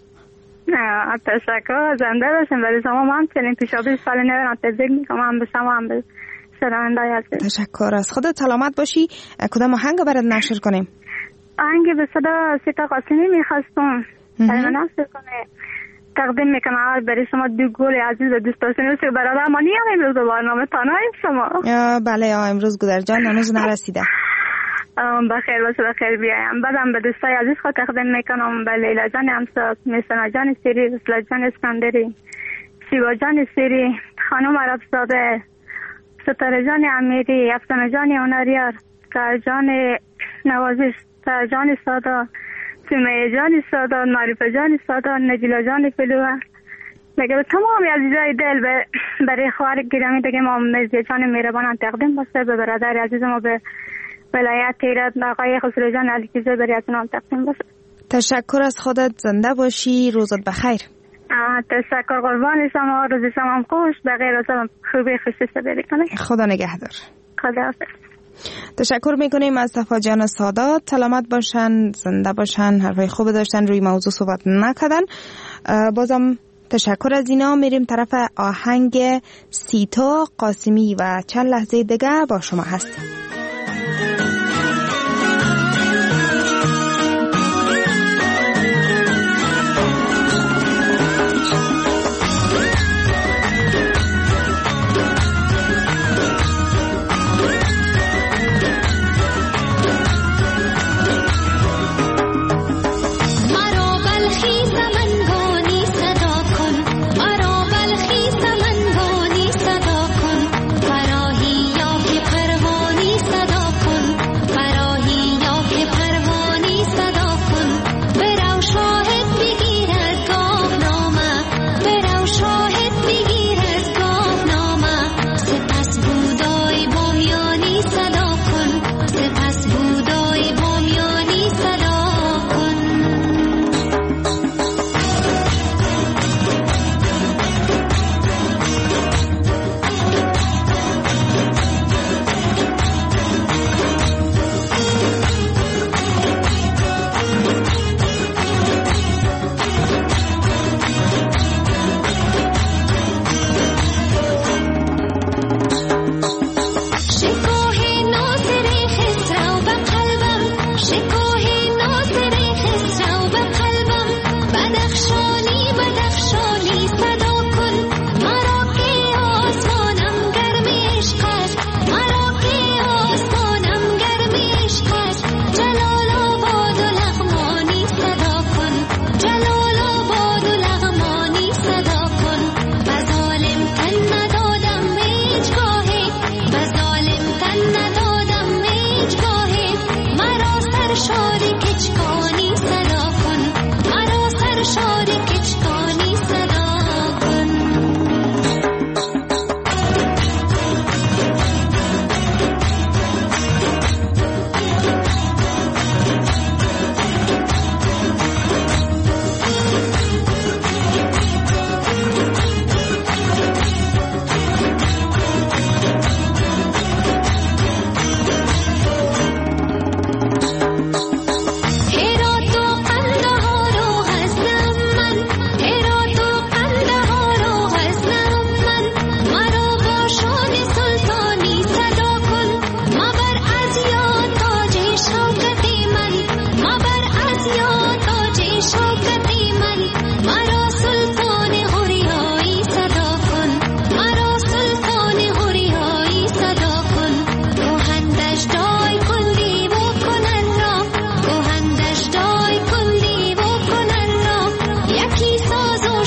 تشکر، زنده باشین. برای شما ما همچنین پیشابی سال نو را تبریک میکنم، هم به شما هم به شنونده‌های عزیز. تشکر از خودت، سلامت باشی. کدام آهنگ برات نشر کنیم؟ آهنگ به صدا سیتا قاسمی میخواستم برای من نشر کنه. تقدیم میکنم برای شما دو گل عزیز و دوست داشتنی که برادر ما نیم امروز برنامه تنهاییم شما. بله امروز گذر جان هنوز نرسیده. بخیر باشه، بخیر بیایم. بعدم به دوستای عزیز خود تقدیم میکنم، به لیلا جان امساک، میسنا جان سیری، رسلا جان اسکندری، شیوا جان سیری، خانم عربزاده، ستاره جان امیری، افسانه جان اوناریار، سر جان نوازش، سر جان سادا، سمیه جان سادا، معرفه جان سادا، نجیلا جان فلوه، دیگه به تمام عزیزای دل برای خواهر گرامی دیگه ما مزید جان مهربان تقدیم باشه، به برادر عزیز ما به ولایت هرات آقای خسرو جان علیکیزه برای از نام تقدیم باشه. تشکر از خودت، زنده باشی، روزت بخیر. تشکر، قربان شما، روز شما هم خوش، بغیر از خوبی خوشی سبیلی کنه. خدا نگهدار. خدا حافظ. تشکر میکنیم از صفا جان سادات، سلامت باشن، زنده باشن، حرفای خوب داشتن، روی موضوع صحبت نکردن. بازم تشکر از اینا. میریم طرف آهنگ سیتا قاسمی و چند لحظه دیگه با شما هستیم. فراهی یا که پروانی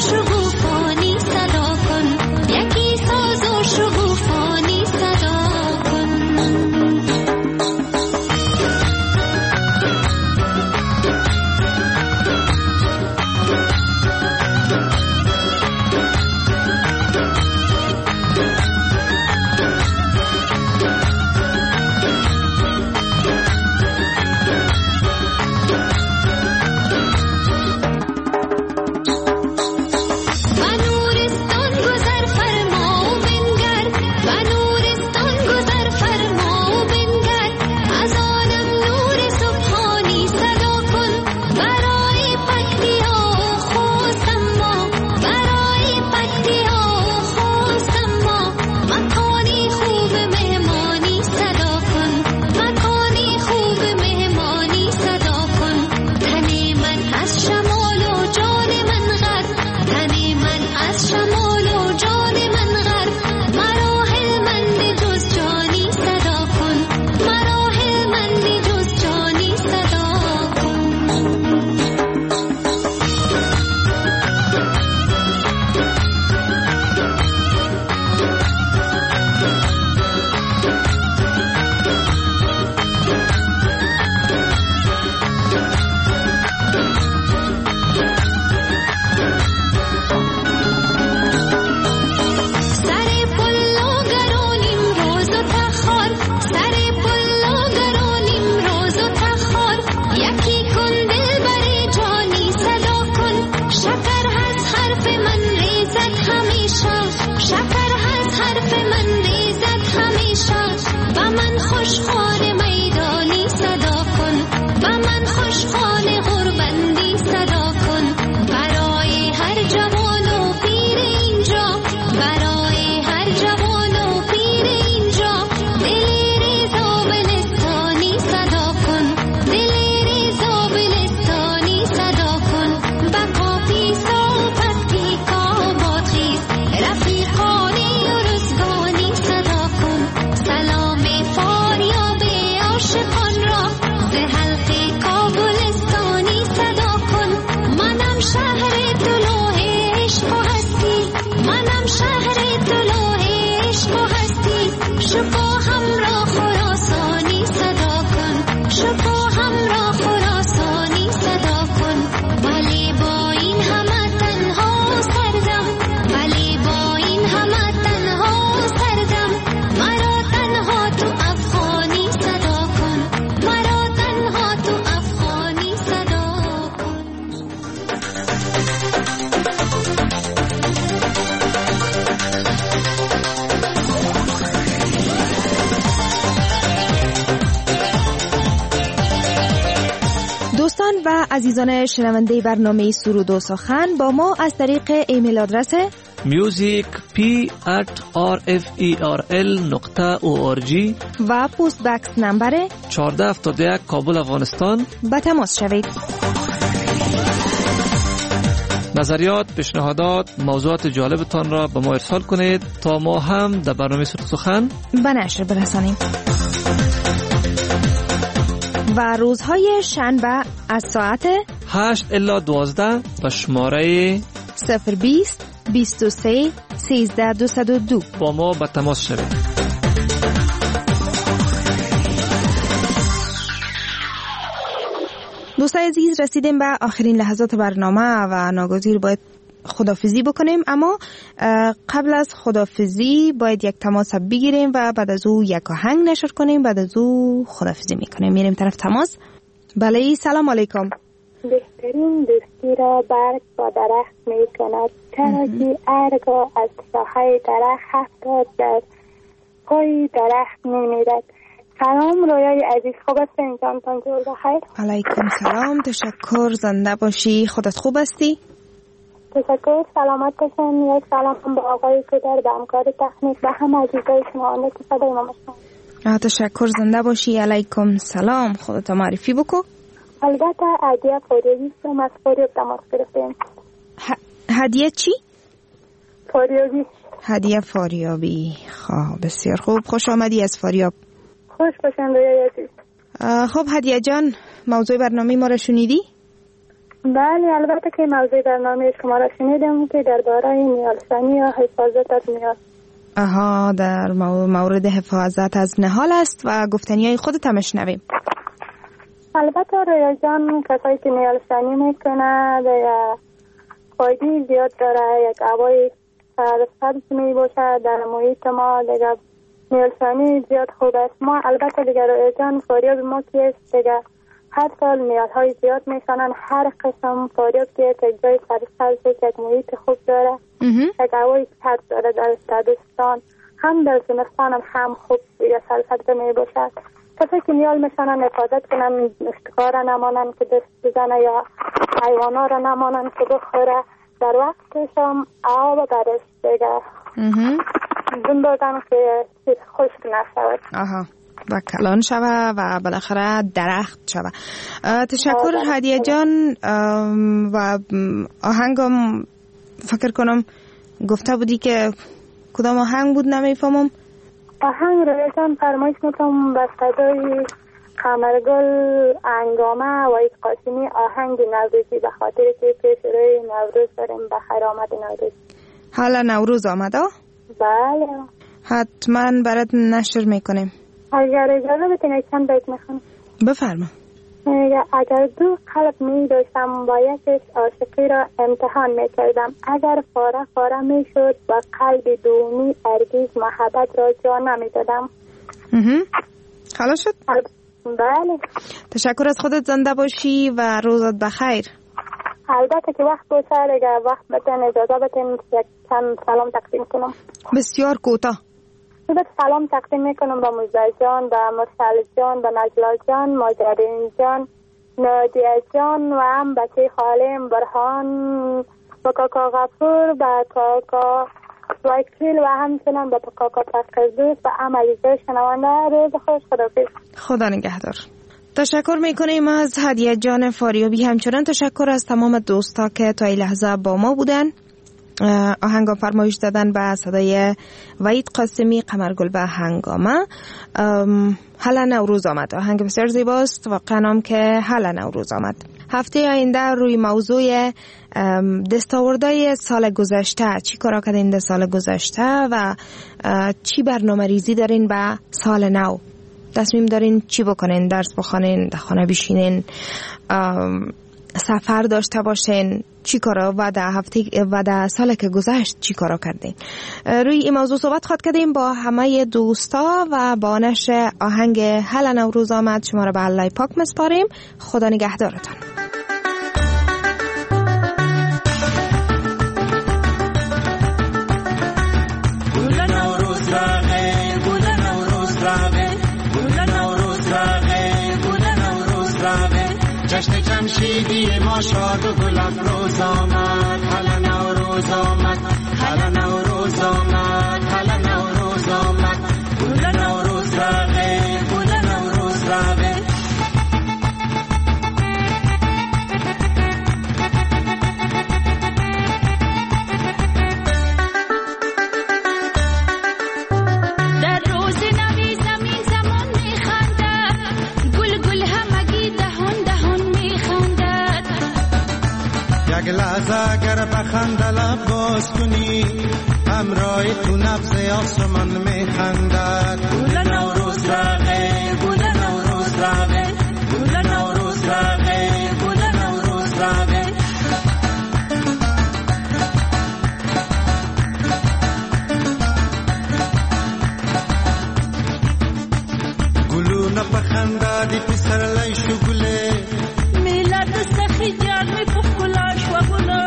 شگوفانی صدا کن، یکی ساز و شگوفانی صدا کن. عزیزان شنونده برنامه سرود و سخن با ما از طریق ایمیل آدرس music p at r f e r l نقطه او آر جی و پست بکس نمبر چهارده هفتاد و یک کابل افغانستان به تماس شوید. نظریات، پیشنهادات، موضوعات جالبتان را به ما ارسال کنید تا ما هم در برنامه سرود و سخن به نشر برسانیم. و روزهای شنبه از ساعت هشت الی دوازده به شماره صفر بیست بیست و سه سیزده دویست و دو با ما به تماس شوید. دوستان عزیز، رسیدیم به آخرین لحظات برنامه و ناگزیر باید خدافزی بکنیم، اما قبل از خدافزی باید یک تماس بگیریم و بعد از او یک آهنگ نشر کنیم، بعد از او خدافزی میکنیم. میریم طرف تماس. بله، سلام علیکم. بهترین دوستی را برگ با درخت می کند، چرا که ارگا از ساحه درخت هفتاد در پای درخت می میرد. سلام رویای عزیز، خوب هستین؟ جانتان جور بخیر. علیکم سلام، تشکر، زنده باشی. خودت خوب هستی؟ تشکر، سلامت باشین. یک سلام هم به آقای کودر، به همکار تکنیک و هم عزیزای شما آنه که صدای ما میشنوند. تشکر، زنده باشی. علیکم سلام. خودت معرفی بکو. البته هدیه فاریابی هم از فاریاب تماس گرفتیم. هدیه چی؟ فاریابی. هدیه فاریابی. خب بسیار خوب، خوش آمدی از فاریاب. خوش باشین رویای عزیز. خب هدیه جان، موضوع برنامه ما را شنیدی؟ بله البته که موضوع برنامه شما را شنیدم که درباره نیالسانی یا حفاظت از نهال. آها در مورد حفاظت از نهال است و گفتنی های خودت هم شنویم. البته رویا جان کسایی که نیالسانی میکنه یا فایده زیاد داره، یک هوای سرسبز می باشه در محیط ما. دیگه نیالسانی زیاد خوب است. ما البته دیگه رویا جان فاریاب ما که است دیگه هر سال نیال های زیاد میشنن، هر قسم فاریاب که یک جای سرسبز یک محیط خوب داره، یک هوای سرد داره در تابستان هم در زمستان هم, هم خوب دیگه سرسبز می باشد. کسی که نیال میشنن حفاظت کنن، اشتکار نمانن که دست بزنه یا حیوانا را نمانن که بخوره، در وقتش هم آب برش دیگه زندگان که خشک نشود. آها و کلان شوه و بالاخره درخت شوه. تشکر هدیه جان. و آهنگم فکر کنم گفته بودی که کدام آهنگ بود نمیفهمم. آهنگ رو جان فرمایش میکنم به صدای قمرگل انگامه و ایت قاسمی، آهنگ نوروزی، به خاطر که پیش روی نوروز داریم. بخیر آمد نوروز. حالا نوروز آمده؟ بله حتما برات نشر میکنیم. اگر اجازه بتینید چند بیت میخونم. بفرما. اگر دو قلب می داشتم با یکش عاشقی را امتحان می کردم، اگر فاره فاره می شد با قلب دومی ارگیز محبت را جا نمی دادم. خلاص شد؟ بله. تشکر از خودت، زنده باشی و روزت بخیر. البته که وقت باشه اگر وقت بتن اجازه بتن یک چند سلام تقدیم کنم. بسیار کوتاه. صبح سلام تقدیم میکنم با موزه جان، با مرسل جان، با نجلا جان، ماجرین جان، نادیه جان و هم بچه خالم برهان، با کاکا غفور، با کاکا وکیل و همچنان با کاکا تقدوس و هم عزیزه شنوانده. روز خوش، خداحافظ. خدا نگهدار. تشکر میکنیم از هدیه جان فاریابی. همچنان تشکر از تمام دوستا که تا این لحظه با ما بودن. آهنگ فرمایش دادن به صدای وحید قاسمی، قمرگل و هنگامه. حالا نوروز آمد. آهنگ بسیار زیباست و قنام که حالا نوروز آمد. هفته آینده روی موضوع دستاوردهای سال گذشته، چی کارا کردین در سال گذشته و چی برنامه ریزی دارین به سال نو، تصمیم دارین چی بکنین، درس بخونین، در خانه بشینین، سفر داشته باشین، چی کارا و در هفته و در سال که گذشت چی کارا کردین. روی این موضوع صحبت خواهد کردیم با همه دوستا و با نشر آهنگ هلا نوروز آمد شما را به الله پاک مسپاریم. خدا نگهدارتان. جشن جمشیدی ما شاد و گل افروز آمد، هلا نوروز آمد، هلا نوروز آمد، هلا نوروز آمد، گل نوروز رقه، گل نوروز رقه. در روز نوی زمین زمان میخندد، گل گل همگی دهان دهان میخندد. یک لحظه اگر بخنده لب باز کنی، همراه تو نبض آسمان میخندد. گل نوروز رقه، گل نوروز رقه، گل نوروز رقه، گل نوروز رقه. گلو نپخنده دی پسر لیشو گله، میلاد سخی جان می پخلاش و گله،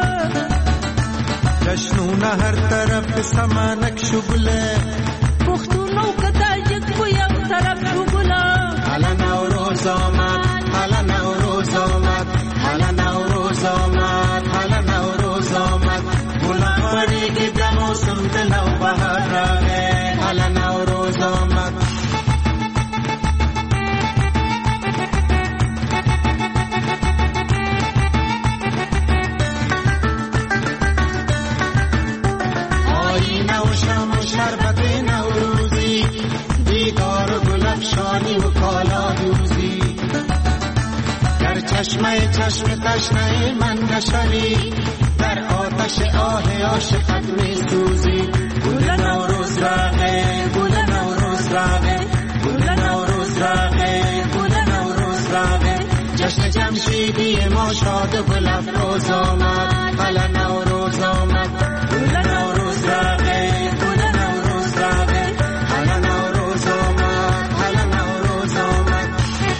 جشنونه هر طرف سمانک شو گله، پختونو کداجک و یو طرف شو گله. هلا نوروز آمد، هلا نوروز آمد، هلا نوروز آمد، هلا نوروز آمد، گلا فریگی به موسم دلو بهار راه، هلا نوروز آمد. شربت نوروزی، دیدار و گل افشانی و کالا دوزی، گر چشم چشمه چشم تشنه من نشوی، در آتش آه عاشقت می سوزی. گل نوروز راغه، گل نوروز راغه، گل نوروز راغه، گل نوروز راغه. جشن جمشیدی ما شاد و گل افروز آمد، حالا نوروز آمد. گل نوروز راغه، گل نوروز راغه، حالا نوروز آمد، حالا نوروز آمد.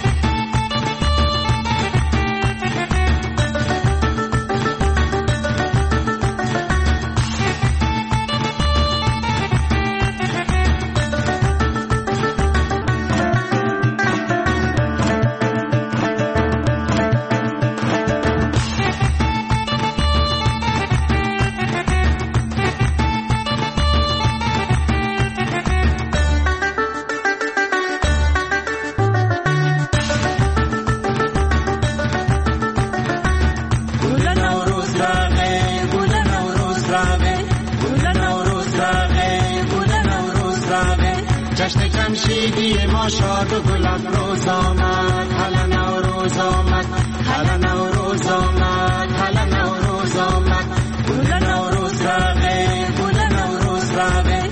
جشن جمشیدی ما شاد و گل افروز آمد، حالا نوروز آمد، حالا نوروز آمد، حالا نوروز آمد. گل نوروز راغه، گل نوروز راغه.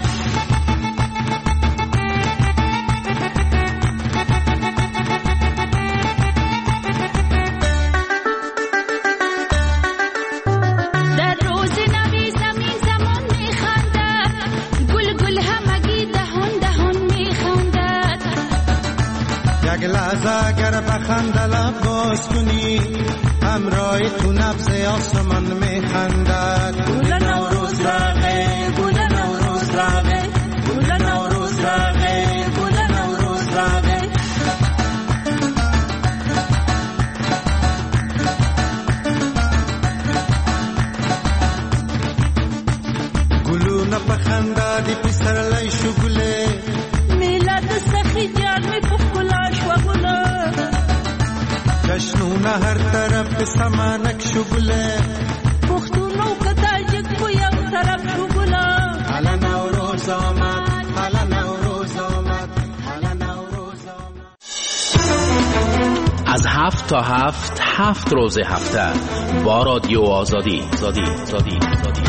در روز نوی زمین زمان میخندد، گل گل همگی دهان دهان میخندد. یک لحظه اگر بخند لب باز کنی، همراه تو نبض آسمان میخندد. گل نوروز راغه، گل نوروز راغه، گل نوروز راغه، گل نوروز راغه. گلونه بخندد پسر لیشو گله، میلاد سخی جان میکفلاش و گله. جشنونه هر طرف سمانک شو گله، پختونو کتاجک کو یو طرف شو گله. حالا نوروز آمد، حالا نوروز آمد، حالا نوروز آمد. از هفت تا هفت هفت روز هفته با رادیو آزادی. آزادی. آزادی. آزادی.